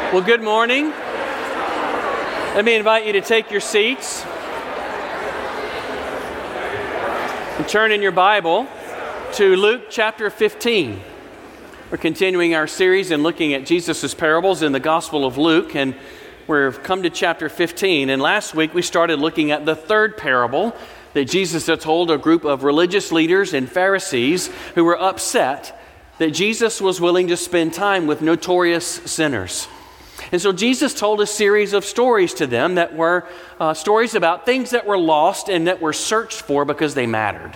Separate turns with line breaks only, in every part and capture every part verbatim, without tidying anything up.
Well, good morning. Let me invite you to take your seats and turn in your Bible to Luke chapter fifteen. We're continuing our series and looking at Jesus' parables in the Gospel of Luke, and we've come to chapter fifteen. And last week we started looking at the third parable that Jesus had told a group of religious leaders and Pharisees who were upset that Jesus was willing to spend time with notorious sinners. And so Jesus told a series of stories to them that were uh, stories about things that were lost and that were searched for because they mattered.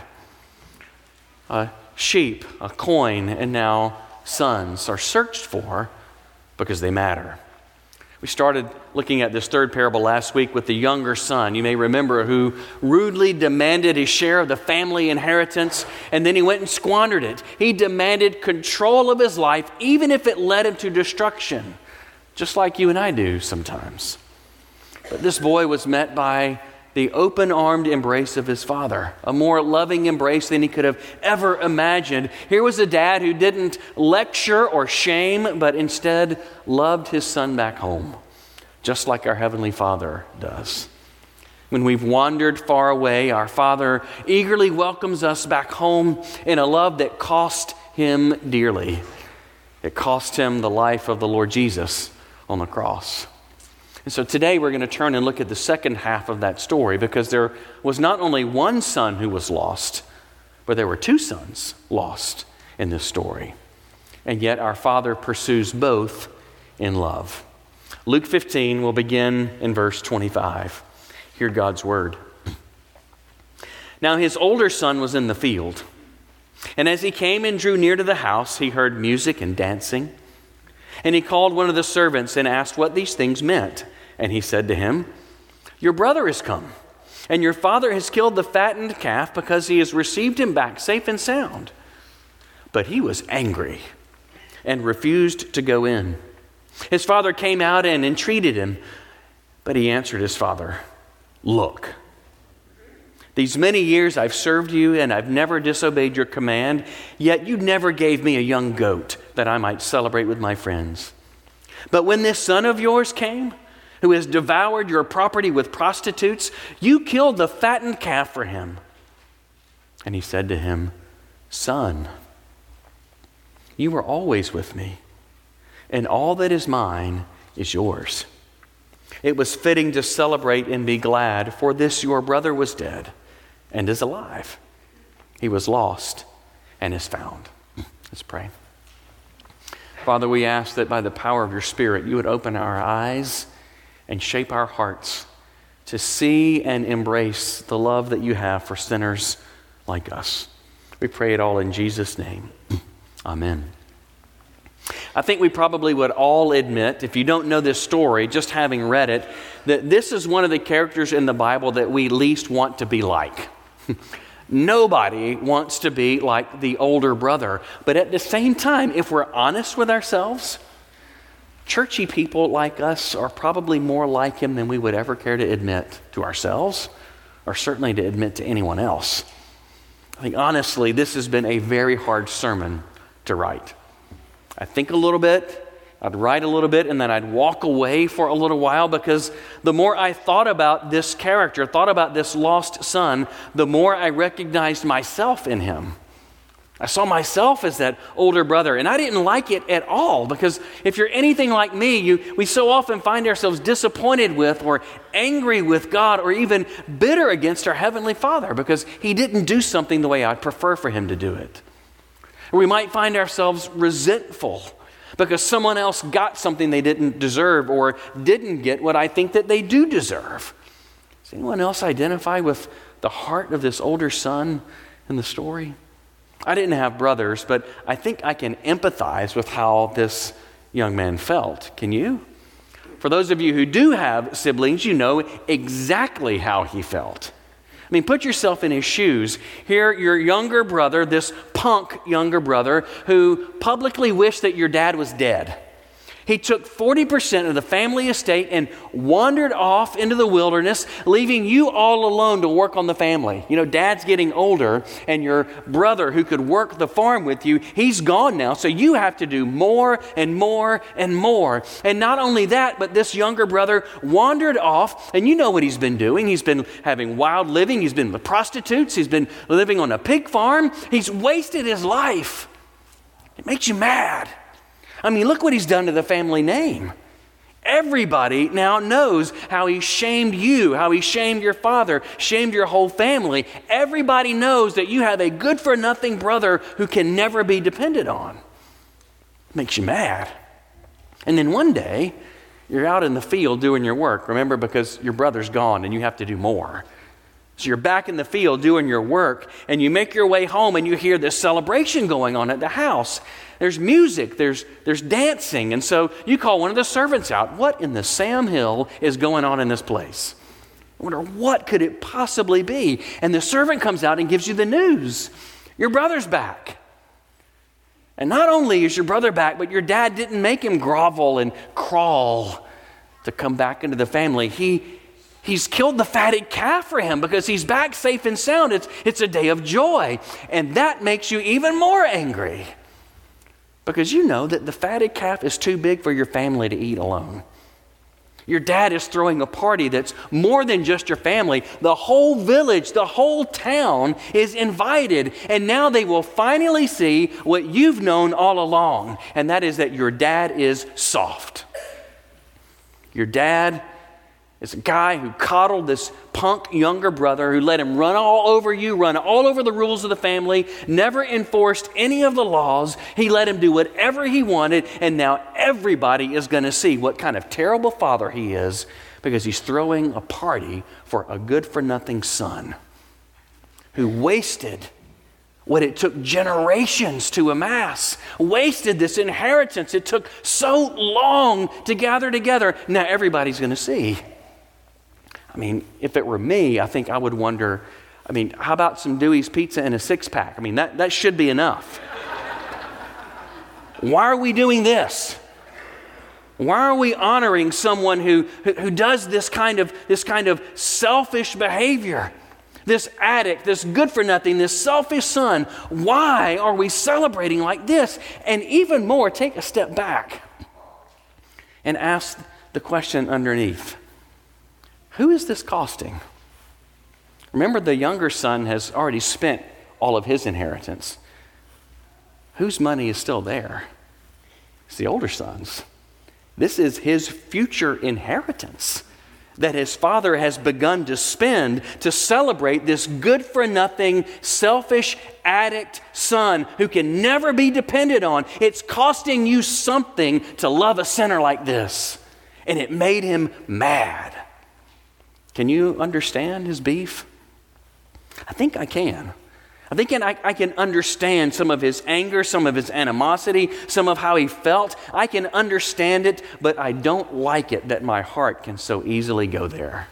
A sheep, a coin, and now sons are searched for because they matter. We started looking at this third parable last week with the younger son. You may remember, who rudely demanded his share of the family inheritance, and then he went and squandered it. He demanded control of his life, even if it led him to destruction. Just like you and I do sometimes. But this boy was met by the open-armed embrace of his father, a more loving embrace than he could have ever imagined. Here was a dad who didn't lecture or shame, but instead loved his son back home, just like our Heavenly Father does. When we've wandered far away, our Father eagerly welcomes us back home in a love that cost him dearly. It cost him the life of the Lord Jesus on the cross. And so today we're going to turn and look at the second half of that story, because there was not only one son who was lost, but there were two sons lost in this story. And yet our Father pursues both in love. Luke fifteen will begin in verse twenty-five. Hear God's word. Now his older son was in the field, and as he came and drew near to the house, he heard music and dancing. And he called one of the servants and asked what these things meant. And he said to him, "Your brother has come, and your father has killed the fattened calf because he has received him back safe and sound." But he was angry and refused to go in. His father came out and entreated him, but he answered his father, "Look, these many years I've served you, and I've never disobeyed your command, yet you never gave me a young goat that I might celebrate with my friends. But when this son of yours came, who has devoured your property with prostitutes, you killed the fattened calf for him." And he said to him, "Son, you were always with me, and all that is mine is yours. It was fitting to celebrate and be glad, for this your brother was dead and is alive. He was lost and is found." Let's pray. Father, we ask that by the power of your Spirit, you would open our eyes and shape our hearts to see and embrace the love that you have for sinners like us. We pray it all in Jesus' name. Amen. I think we probably would all admit, if you don't know this story, just having read it, that this is one of the characters in the Bible that we least want to be like. Nobody wants to be like the older brother. But at the same time, if we're honest with ourselves, churchy people like us are probably more like him than we would ever care to admit to ourselves, or certainly to admit to anyone else. I think honestly, this has been a very hard sermon to write. I'd think a little bit, I'd write a little bit, and then I'd walk away for a little while, because the more I thought about this character, thought about this lost son, the more I recognized myself in him. I saw myself as that older brother, and I didn't like it at all, because if you're anything like me, you, we so often find ourselves disappointed with or angry with God, or even bitter against our Heavenly Father because he didn't do something the way I'd prefer for him to do it. Or we might find ourselves resentful because someone else got something they didn't deserve, or didn't get what I think that they do deserve. Does anyone else identify with the heart of this older son in the story? I didn't have brothers, but I think I can empathize with how this young man felt. Can you? For those of you who do have siblings, you know exactly how he felt. I mean, put yourself in his shoes. Here, your younger brother, this punk younger brother, who publicly wished that your dad was dead. He took forty percent of the family estate and wandered off into the wilderness, leaving you all alone to work on the family. You know, Dad's getting older, and your brother who could work the farm with you, he's gone now. So you have to do more and more and more. And not only that, but this younger brother wandered off, and you know what he's been doing. He's been having wild living. He's been with prostitutes. He's been living on a pig farm. He's wasted his life. It makes you mad. I mean, look what he's done to the family name. Everybody now knows how he shamed you, how he shamed your father, shamed your whole family. Everybody knows that you have a good-for-nothing brother who can never be depended on. It makes you mad. And then one day, you're out in the field doing your work, remember, because your brother's gone and you have to do more. So you're back in the field doing your work, and you make your way home and you hear this celebration going on at the house. There's music, there's there's dancing, and so you call one of the servants out. What in the Sam Hill is going on in this place? I wonder, what could it possibly be? And the servant comes out and gives you the news. Your brother's back. And not only is your brother back, but your dad didn't make him grovel and crawl to come back into the family. He He's killed the fatted calf for him because he's back safe and sound. It's, it's a day of joy. And that makes you even more angry because you know that the fatted calf is too big for your family to eat alone. Your dad is throwing a party that's more than just your family. The whole village, the whole town is invited. And now they will finally see what you've known all along. And that is that your dad is soft. Your dad is a guy who coddled this punk younger brother, who let him run all over you, run all over the rules of the family, never enforced any of the laws. He let him do whatever he wanted, and now everybody is going to see what kind of terrible father he is because he's throwing a party for a good-for-nothing son who wasted what it took generations to amass, wasted this inheritance it took so long to gather together. Now everybody's going to see. I mean, if it were me, I think I would wonder, I mean, how about some Dewey's Pizza and a six-pack? I mean, that, that should be enough. Why are we doing this? Why are we honoring someone who, who, who does this kind of, this kind of selfish behavior? This addict, this good-for-nothing, this selfish son. Why are we celebrating like this? And even more, take a step back and ask the question underneath. Who is this costing? Remember, the younger son has already spent all of his inheritance. Whose money is still there? It's the older son's. This is his future inheritance that his father has begun to spend to celebrate this good-for-nothing, selfish addict son who can never be depended on. It's costing you something to love a sinner like this. And it made him mad. Can you understand his beef? I think I can. I think I, I can understand some of his anger, some of his animosity, some of how he felt. I can understand it, but I don't like it that my heart can so easily go there.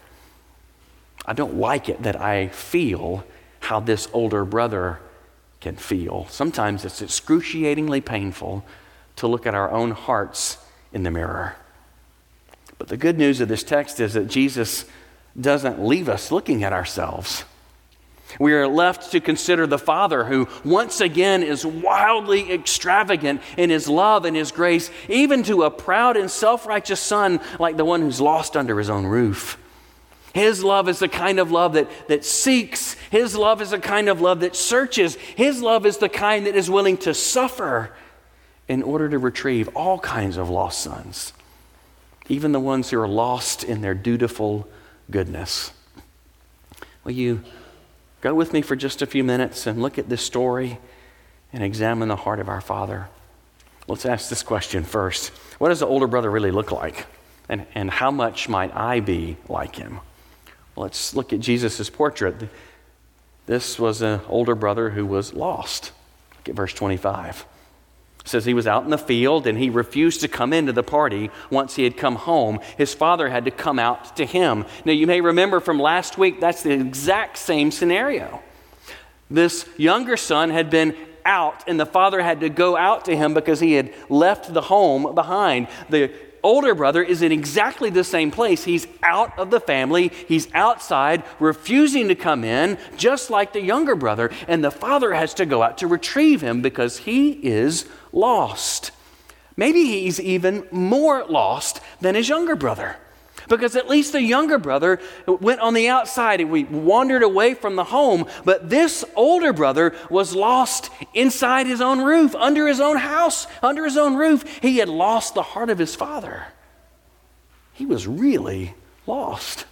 I don't like it that I feel how this older brother can feel. Sometimes it's excruciatingly painful to look at our own hearts in the mirror. But the good news of this text is that Jesus doesn't leave us looking at ourselves. We are left to consider the Father who once again is wildly extravagant in his love and his grace, even to a proud and self-righteous son like the one who's lost under his own roof. His love is the kind of love that, that seeks. His love is the kind of love that searches. His love is the kind that is willing to suffer in order to retrieve all kinds of lost sons, even the ones who are lost in their dutiful goodness. Will you go with me for just a few minutes and look at this story and examine the heart of our Father? Let's ask this question first. What does the older brother really look like? And, and how much might I be like him? Well, let's look at Jesus' portrait. This was an older brother who was lost. Look at verse twenty-five. It says he was out in the field and he refused to come into the party once he had come home. His father had to come out to him. Now, you may remember from last week, that's the exact same scenario. This younger son had been out, and the father had to go out to him because he had left the home behind. The older brother is in exactly the same place. He's out of the family. He's outside, refusing to come in, just like the younger brother. And the father has to go out to retrieve him because he is lost. Maybe he's even more lost than his younger brother. Because at least the younger brother went on the outside and we wandered away from the home. But this older brother was lost inside his own roof, under his own house, under his own roof. He had lost the heart of his father. He was really lost.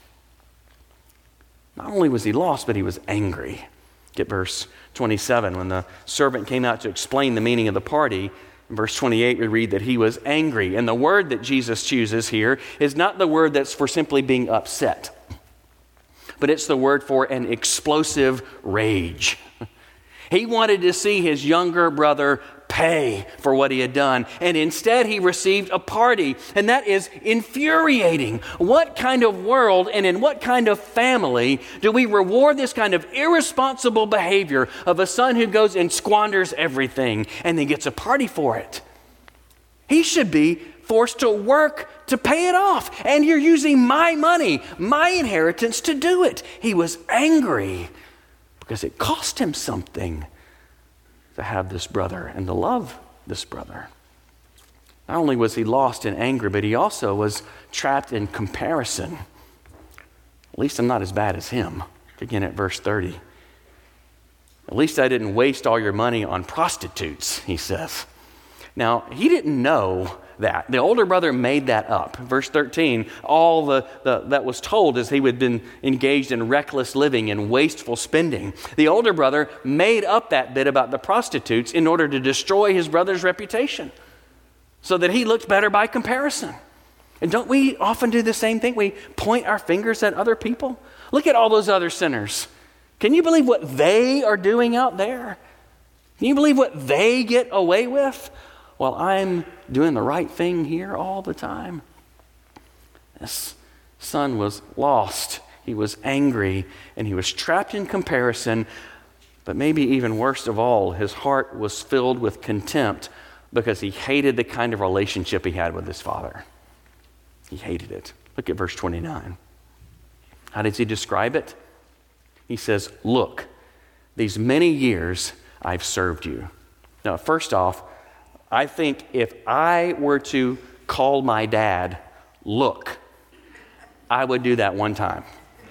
Not only was he lost, but he was angry. Get verse twenty-seven. When the servant came out to explain the meaning of the party, in verse twenty-eight, we read that he was angry. And the word that Jesus chooses here is not the word that's for simply being upset, but it's the word for an explosive rage. He wanted to see his younger brother pay for what he had done, and instead he received a party, and that is infuriating. What kind of world and in what kind of family do we reward this kind of irresponsible behavior of a son who goes and squanders everything and then gets a party for it? He should be forced to work to pay it off, and you're using my money, my inheritance to do it. He was angry because it cost him something to have this brother and to love this brother. Not only was he lost in anger, but he also was trapped in comparison. At least I'm not as bad as him. Again at verse thirty. At least I didn't waste all your money on prostitutes, he says. Now, he didn't know that. The older brother made that up. Verse thirteen, all the, the that was told is he had been engaged in reckless living and wasteful spending. The older brother made up that bit about the prostitutes in order to destroy his brother's reputation so that he looked better by comparison. And don't we often do the same thing? We point our fingers at other people. Look at all those other sinners. Can you believe what they are doing out there? Can you believe what they get away with? While I'm doing the right thing here all the time. This son was lost. He was angry, and he was trapped in comparison. But maybe even worst of all, his heart was filled with contempt because he hated the kind of relationship he had with his father. He hated it. Look at verse twenty-nine. How does he describe it? He says, "Look, these many years I've served you." Now, first off, I think if I were to call my dad, "Look," I would do that one time.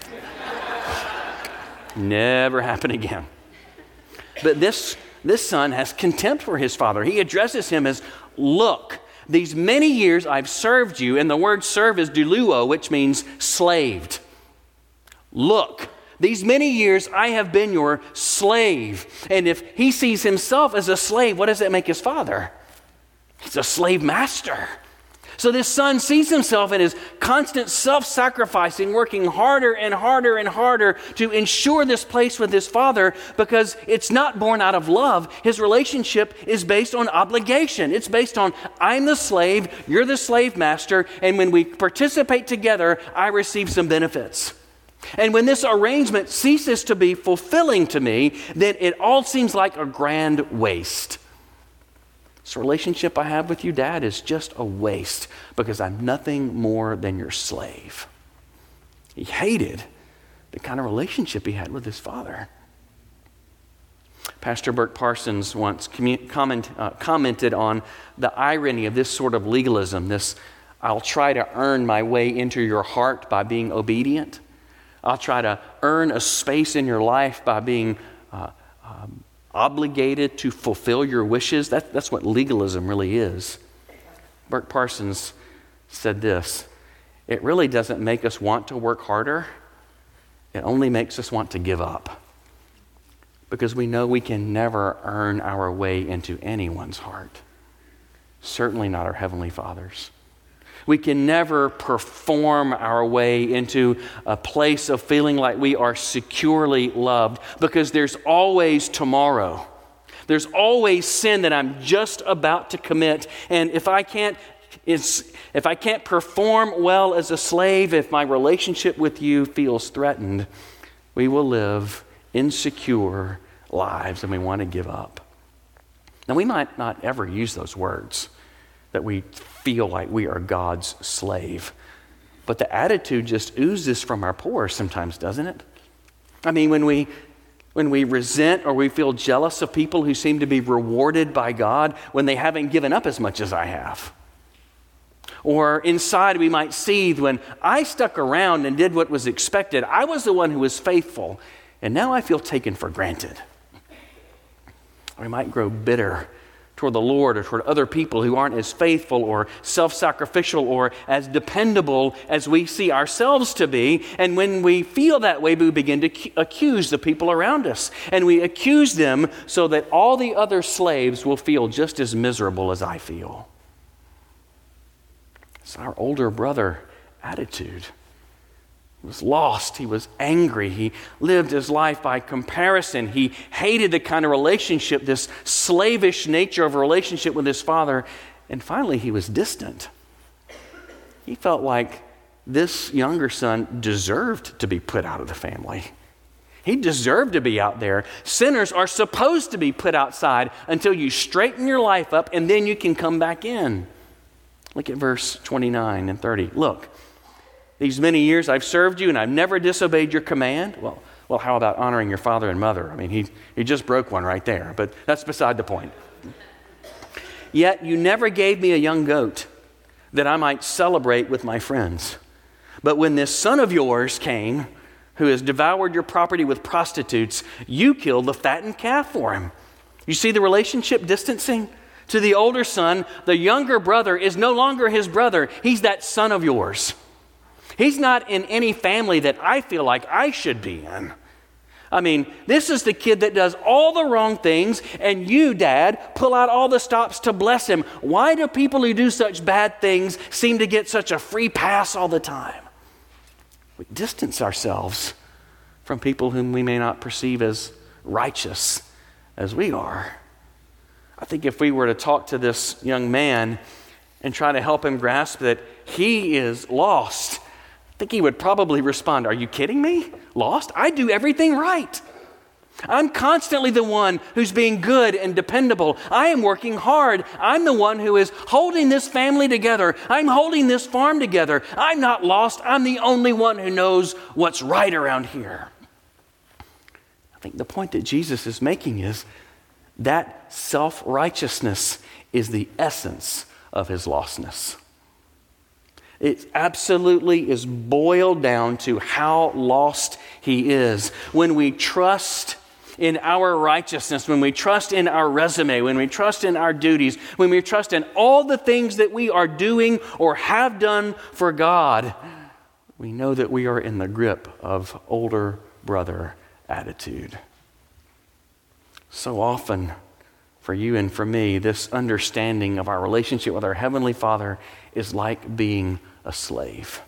Never happen again. But this, this son has contempt for his father. He addresses him as, "Look, these many years I've served you," and the word serve is doulo, which means slaved. "Look, these many years I have been your slave." And if he sees himself as a slave, what does that make his father? He's a slave master. So this son sees himself in his constant self-sacrificing, working harder and harder and harder to ensure this place with his father because it's not born out of love. His relationship is based on obligation. It's based on, I'm the slave, you're the slave master, and when we participate together, I receive some benefits. And when this arrangement ceases to be fulfilling to me, then it all seems like a grand waste. This relationship I have with you, Dad, is just a waste because I'm nothing more than your slave. He hated the kind of relationship he had with his father. Pastor Burk Parsons once commu- comment, uh, commented on the irony of this sort of legalism, this, I'll try to earn my way into your heart by being obedient. I'll try to earn a space in your life by being uh, um, obligated to fulfill your wishes. That, that's what legalism really is. Burk Parsons said this, "It really doesn't make us want to work harder. It only makes us want to give up. Because we know we can never earn our way into anyone's heart. Certainly not our Heavenly Father's. We can never perform our way into a place of feeling like we are securely loved because there's always tomorrow. There's always sin that I'm just about to commit. And if I can't, it's, if I can't perform well as a slave, if my relationship with you feels threatened, we will live insecure lives and we want to give up. Now, we might not ever use those words, that we feel like we are God's slave. But the attitude just oozes from our pores sometimes, doesn't it? I mean, when we when we resent or we feel jealous of people who seem to be rewarded by God when they haven't given up as much as I have. Or inside we might seethe when I stuck around and did what was expected. I was the one who was faithful, and now I feel taken for granted. Or we might grow bitter toward the Lord or toward other people who aren't as faithful or self-sacrificial or as dependable as we see ourselves to be. And when we feel that way, we begin to accuse the people around us. And we accuse them so that all the other slaves will feel just as miserable as I feel. It's our older brother attitude. He was lost. He was angry. He lived his life by comparison. He hated the kind of relationship, this slavish nature of a relationship with his father. And finally, he was distant. He felt like this younger son deserved to be put out of the family. He deserved to be out there. Sinners are supposed to be put outside until you straighten your life up, and then you can come back in. Look at verse twenty-nine and thirty. Look. These many years I've served you and I've never disobeyed your command. Well, well, how about honoring your father and mother? I mean, he, he just broke one right there, but that's beside the point. Yet you never gave me a young goat that I might celebrate with my friends. But when this son of yours came, who has devoured your property with prostitutes, you killed the fattened calf for him. You see the relationship distancing? To the older son, the younger brother is no longer his brother. He's that son of yours. He's not in any family that I feel like I should be in. I mean, this is the kid that does all the wrong things, and you, Dad, pull out all the stops to bless him. Why do people who do such bad things seem to get such a free pass all the time? We distance ourselves from people whom we may not perceive as righteous as we are. I think if we were to talk to this young man and try to help him grasp that he is lost, I think he would probably respond, "Are you kidding me? Lost? I do everything right. I'm constantly the one who's being good and dependable. I am working hard. I'm the one who is holding this family together. I'm holding this farm together. I'm not lost. I'm the only one who knows what's right around here." I think the point that Jesus is making is that self-righteousness is the essence of his lostness. It absolutely is boiled down to how lost he is. When we trust in our righteousness, when we trust in our resume, when we trust in our duties, when we trust in all the things that we are doing or have done for God, we know that we are in the grip of older brother attitude. So often, for you and for me, this understanding of our relationship with our Heavenly Father is like being a slave.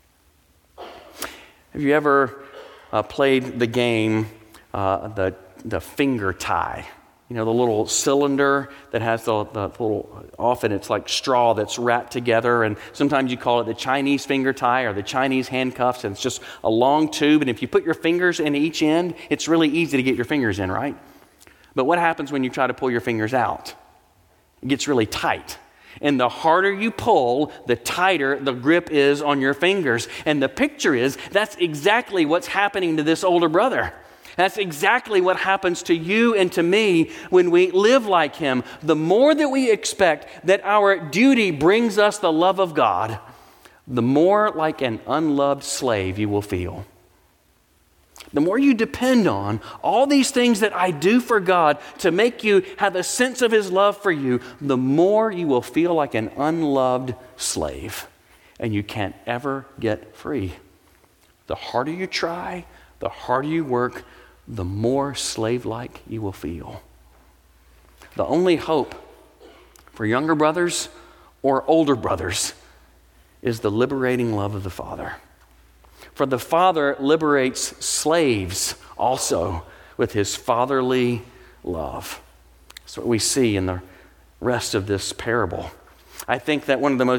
Have you ever uh, played the game, uh, the, the finger tie? You know, the little cylinder that has the, the little, often it's like straw that's wrapped together, and sometimes you call it the Chinese finger tie or the Chinese handcuffs, and it's just a long tube, and if you put your fingers in each end, it's really easy to get your fingers in, right? But what happens when you try to pull your fingers out? It gets really tight. And the harder you pull, the tighter the grip is on your fingers. And the picture is, that's exactly what's happening to this older brother. That's exactly what happens to you and to me when we live like him. The more that we expect that our duty brings us the love of God, the more like an unloved slave you will feel. The more you depend on all these things that I do for God to make you have a sense of his love for you, the more you will feel like an unloved slave, and you can't ever get free. The harder you try, the harder you work, the more slave-like you will feel. The only hope for younger brothers or older brothers is the liberating love of the Father. For the Father liberates slaves also with his fatherly love. That's what we see in the rest of this parable. I think that one of the most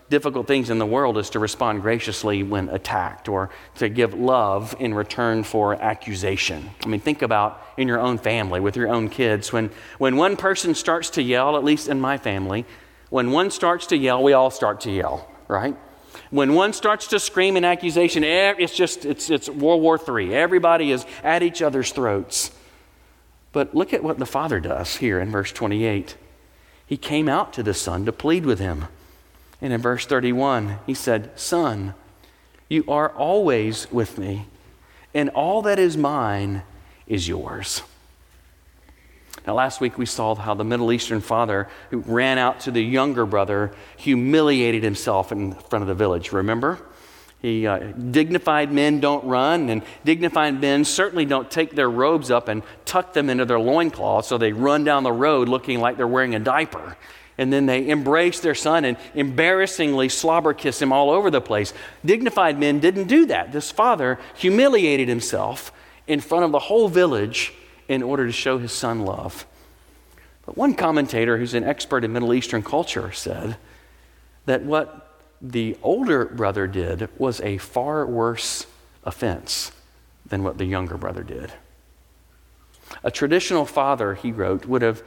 difficult things in the world is to respond graciously when attacked, or to give love in return for accusation. I mean, think about in your own family, with your own kids. When, when one person starts to yell, at least in my family, when one starts to yell, we all start to yell, right? When one starts to scream in accusation, it's just, it's, it's World War Three. Everybody is at each other's throats. But look at what the Father does here in verse twenty-eight. He came out to the Son to plead with him. And in verse thirty-one, he said, Son, you are always with me, and all that is mine is yours. Now, last week we saw how the Middle Eastern father who ran out to the younger brother humiliated himself in front of the village. Remember? He, uh, dignified men don't run, and dignified men certainly don't take their robes up and tuck them into their loincloths so they run down the road looking like they're wearing a diaper. And then they embrace their son and embarrassingly slobber kiss him all over the place. Dignified men didn't do that. This father humiliated himself in front of the whole village in order to show his son love. But one commentator who's an expert in Middle Eastern culture said that what the older brother did was a far worse offense than what the younger brother did. A traditional father, he wrote, would have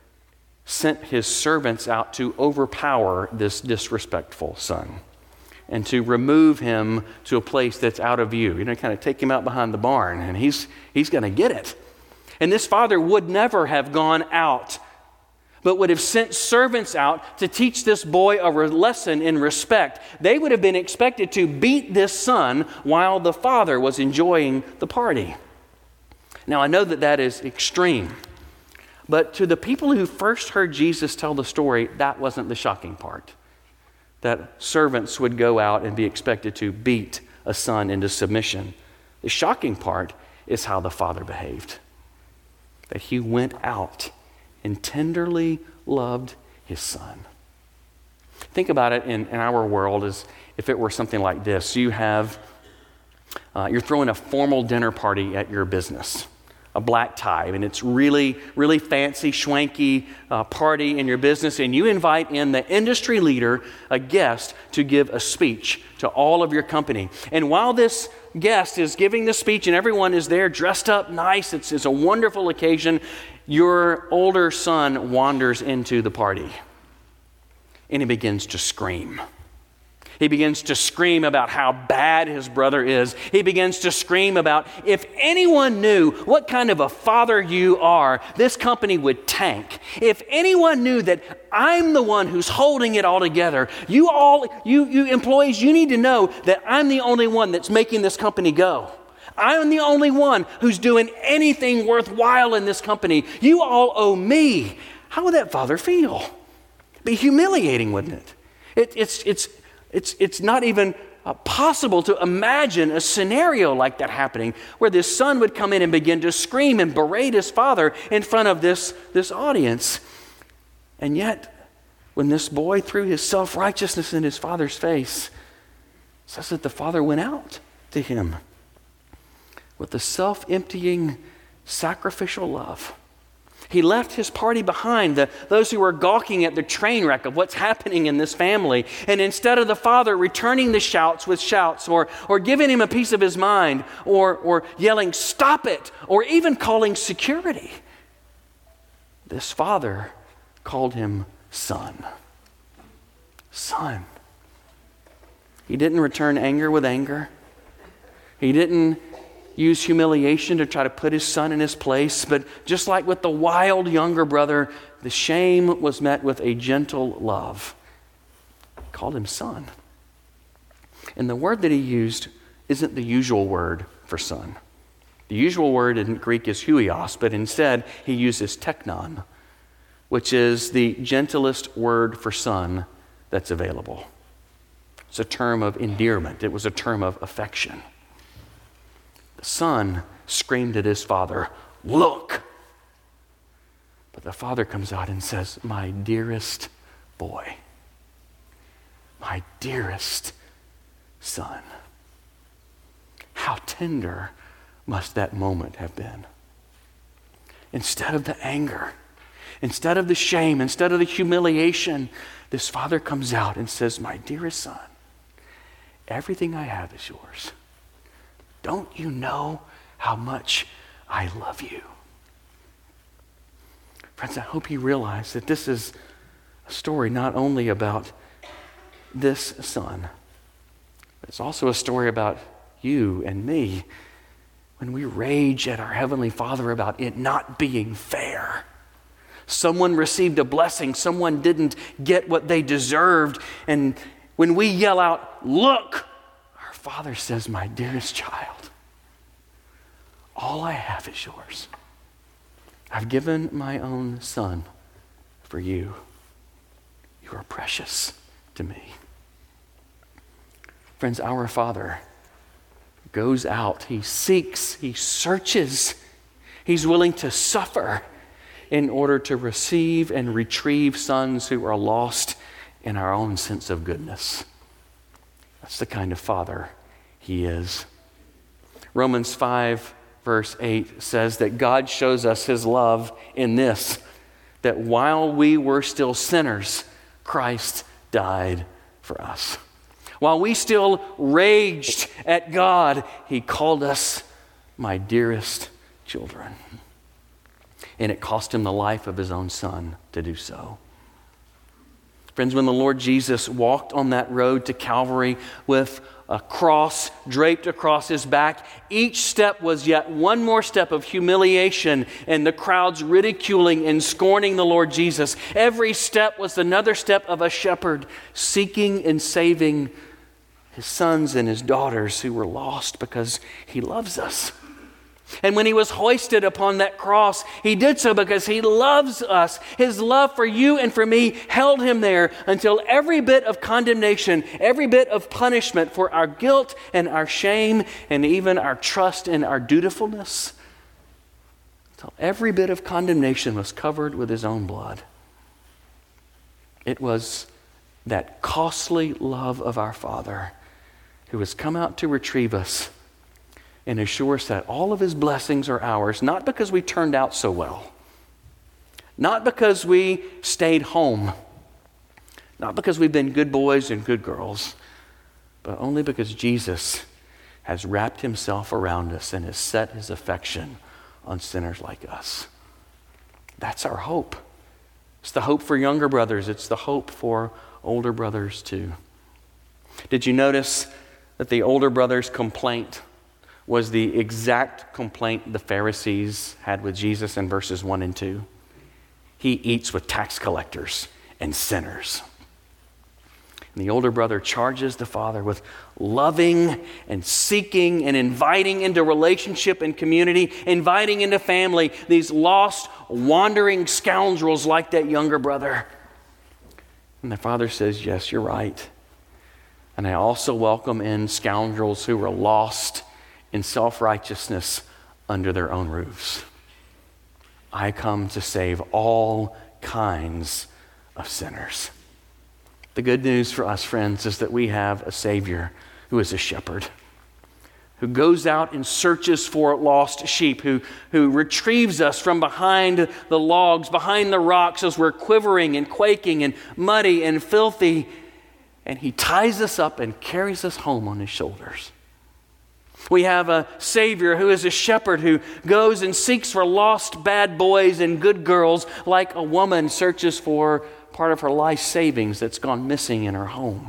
sent his servants out to overpower this disrespectful son and to remove him to a place that's out of view. You know, kind of take him out behind the barn, and he's he's going to get it. And this father would never have gone out, but would have sent servants out to teach this boy a lesson in respect. They would have been expected to beat this son while the father was enjoying the party. Now, I know that that is extreme. But to the people who first heard Jesus tell the story, that wasn't the shocking part. That servants would go out and be expected to beat a son into submission. The shocking part is how the father behaved. That he went out and tenderly loved his son. Think about it in, in our world as if it were something like this. You have, uh, you're throwing a formal dinner party at your business. A black tie, and it's really, really fancy, schwanky uh, party in your business, and you invite in the industry leader, a guest, to give a speech to all of your company. And while this guest is giving the speech and everyone is there dressed up nice, it's, it's a wonderful occasion, your older son wanders into the party, and he begins to scream. He begins to scream about how bad his brother is. He begins to scream about, if anyone knew what kind of a father you are, this company would tank. If anyone knew that I'm the one who's holding it all together, you all, you, you employees, you need to know that I'm the only one that's making this company go. I'm the only one who's doing anything worthwhile in this company. You all owe me. How would that father feel? It'd be humiliating, wouldn't it? it it's, it's, It's, it's not even uh, possible to imagine a scenario like that happening, where this son would come in and begin to scream and berate his father in front of this, this audience. And yet, when this boy threw his self-righteousness in his father's face, it says that the father went out to him with a self-emptying, sacrificial love. He left his party behind, the, those who were gawking at the train wreck of what's happening in this family. And instead of the father returning the shouts with shouts, or, or giving him a piece of his mind, or, or yelling, "Stop it," or even calling security, this father called him son. Son. He didn't return anger with anger. He didn't use humiliation to try to put his son in his place. But just like with the wild younger brother, the shame was met with a gentle love. He called him son. And the word that he used isn't the usual word for son. The usual word in Greek is huios, but instead he uses teknon, which is the gentlest word for son that's available. It's a term of endearment. It was a term of affection. The son screamed at his father, "Look!" But the father comes out and says, "My dearest boy, my dearest son." How tender must that moment have been? Instead of the anger, Instead of the shame, instead of the humiliation, this father comes out and says, my dearest son, everything I have is yours. Don't you know how much I love you? Friends, I hope you realize that this is a story not only about this son, but it's also a story about you and me when we rage at our Heavenly Father about it not being fair. Someone received a blessing, someone didn't get what they deserved, and when we yell out, look, our Father says, my dearest child, all I have is yours. I've given my own son for you. You are precious to me. Friends, our Father goes out. He seeks. He searches. He's willing to suffer in order to receive and retrieve sons who are lost in our own sense of goodness. That's the kind of Father He is. Romans five verse eight says that God shows us His love in this, that while we were still sinners, Christ died for us. While we still raged at God, He called us my dearest children. And it cost Him the life of His own Son to do so. Friends, when the Lord Jesus walked on that road to Calvary with a cross draped across His back, each step was yet one more step of humiliation and the crowds ridiculing and scorning the Lord Jesus. Every step was another step of a shepherd seeking and saving His sons and His daughters who were lost because He loves us. And when He was hoisted upon that cross, He did so because He loves us. His love for you and for me held Him there until every bit of condemnation, every bit of punishment for our guilt and our shame and even our trust and our dutifulness, until every bit of condemnation was covered with His own blood. It was that costly love of our Father who has come out to retrieve us and assure us that all of His blessings are ours, not because we turned out so well, not because we stayed home, not because we've been good boys and good girls, but only because Jesus has wrapped Himself around us and has set His affection on sinners like us. That's our hope. It's the hope for younger brothers. It's the hope for older brothers too. Did you notice that the older brother's complaint was the exact complaint the Pharisees had with Jesus in verses one and two? He eats with tax collectors and sinners. And the older brother charges the father with loving and seeking and inviting into relationship and community, inviting into family these lost, wandering scoundrels like that younger brother. And the father says, yes, you're right. And I also welcome in scoundrels who were lost in self-righteousness under their own roofs. I come to save all kinds of sinners. The good news for us, friends, is that we have a Savior who is a shepherd, who goes out and searches for lost sheep, who, who retrieves us from behind the logs, behind the rocks as we're quivering and quaking and muddy and filthy, and He ties us up and carries us home on His shoulders. We have a Savior who is a shepherd who goes and seeks for lost bad boys and good girls like a woman searches for part of her life savings that's gone missing in her home.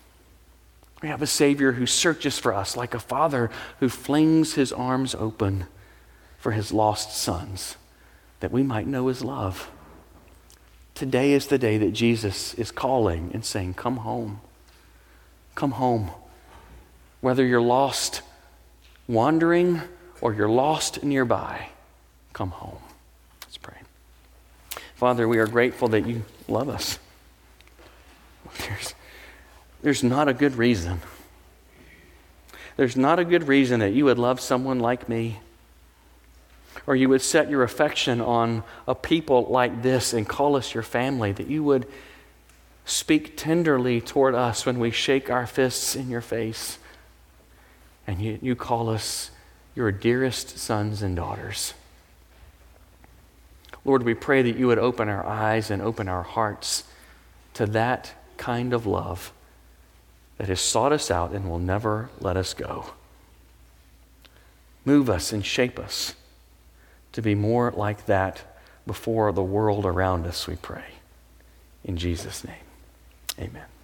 We have a Savior who searches for us like a father who flings His arms open for His lost sons that we might know His love. Today is the day that Jesus is calling and saying, come home. Come home. Whether you're lost wandering or you're lost nearby, come home. Let's pray. Father, we are grateful that You love us. There's, there's not a good reason. There's not a good reason that You would love someone like me, or You would set Your affection on a people like this and call us Your family, that You would speak tenderly toward us when we shake our fists in Your face. And you, you call us Your dearest sons and daughters. Lord, we pray that you would open our eyes and open our hearts to that kind of love that has sought us out and will never let us go. Move us and shape us to be more like that before the world around us, we pray. In Jesus' name, amen.